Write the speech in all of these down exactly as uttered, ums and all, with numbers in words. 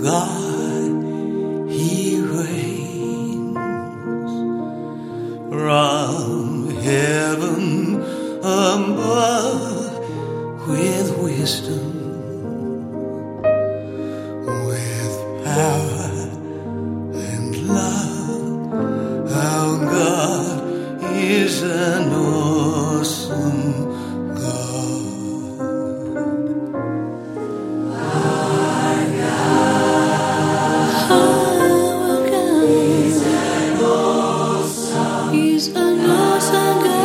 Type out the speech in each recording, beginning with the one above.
God, He reigns from heaven above with wisdom, with power and love. Our God is an awesome God. Our God, our God, He's an awesome, He's an awesome God.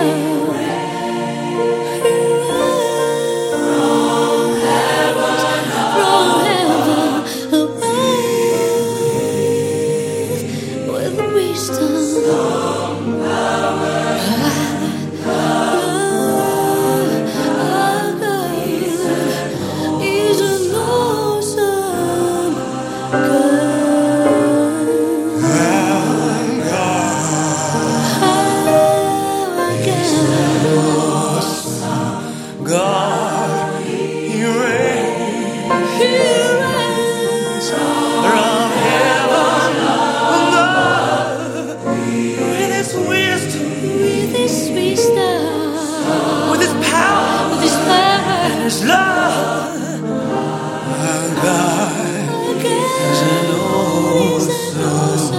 God, He reigns, He reigns from heaven above with His wisdom, with His wisdom, with His power, with His power and His love. Our God, our God is an awesome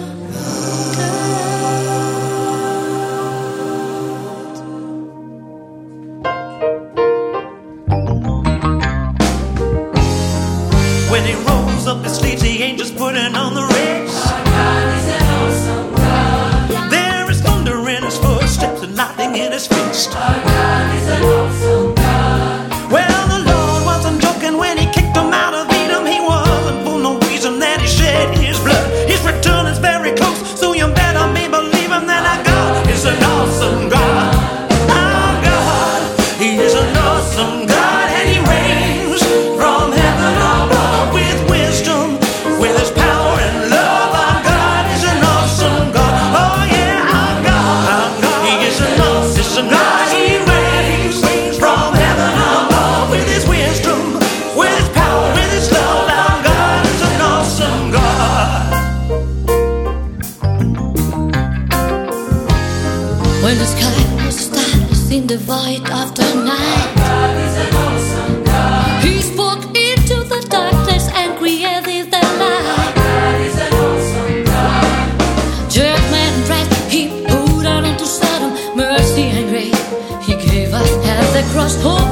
When He rolls up His sleeves, the angels putting on the race. Our God is an awesome God. There is thunder in His footsteps and lightning in His fist. Our God is an awesome God. Well, the Lord wasn't joking when He kicked them out of Edom. He wasn't for no reason that He shed His blood. His return is very close, so you better be believing that our God is an awesome God. Our God, He is an awesome God, and He reigns from heaven above with wisdom, with His power and love. Our God is an awesome God. Oh yeah, our God, our God, He is an awesome God. He reigns from heaven above with His wisdom, with His power, with His love. Our God is an awesome God. When the sky was starless in the void of the night, God is an awesome God. He spoke into the darkness and created the light. God is an awesome God. Judgment and wrath He poured out onto Sodom, mercy and grace He gave us at the cross.